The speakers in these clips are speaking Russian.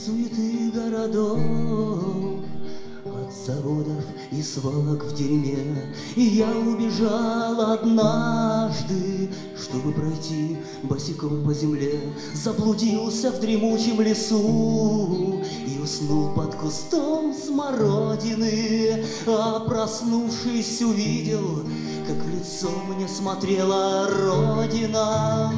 суеты городов, от заводов и свалок в дерьме. И я убежал однажды, чтобы пройти босиком по земле. Заблудился в дремучем лесу и уснул под кустом смородины. А проснувшись, увидел, как в лицо мне смотрела Родина.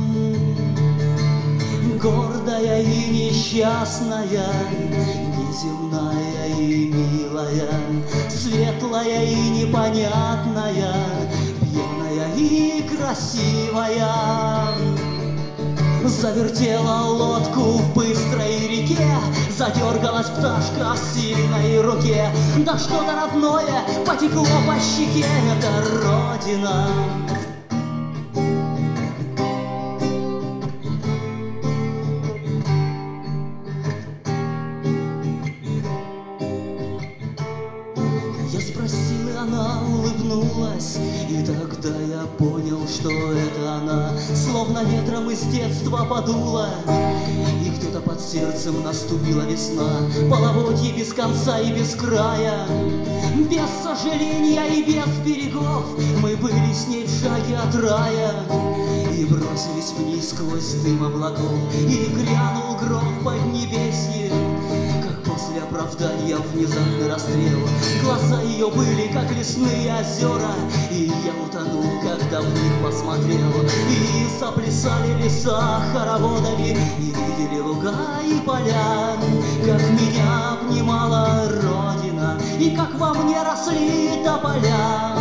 Гордая и несчастная, неземная и милая, светлая и непонятная, пьяная и красивая. Завертела лодку в быстрой реке, задергалась пташка в сильной руке. Да что-то родное потекло по щеке, это Родина. Я спросил, и она улыбнулась, и тогда я понял, что это она. Словно ветром из детства подула, и где-то под сердцем наступила весна. Половодье без конца и без края, без сожаления и без берегов. Мы были с ней в шаге от рая и бросились вниз сквозь дым облаков. И грянул гром в поднебесье, после оправдания внезапный расстрел. Глаза ее были, как лесные озера, и я утонул, когда в них посмотрел. И заплясали леса хороводами, и видели луга и поля, как меня обнимала Родина, и как во мне росли тополя.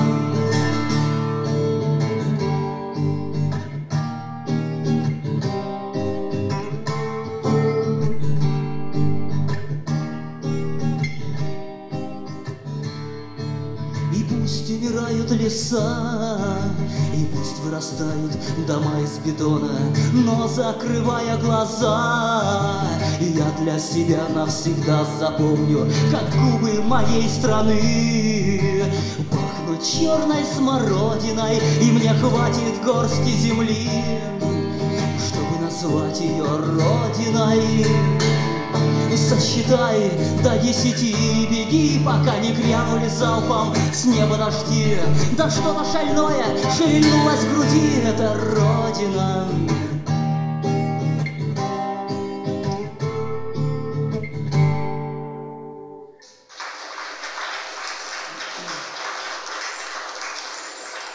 И пусть умирают леса, и пусть вырастают дома из бетона, но закрывая глаза, я для себя навсегда запомню, как губы моей страны пахнут черной смородиной, и мне хватит горсти земли, чтобы назвать ее Родиной. Сосчитай до 10 и беги, пока не грянули залпом с неба дожди. Да что-то шальное шевельнулось в груди, это Родина.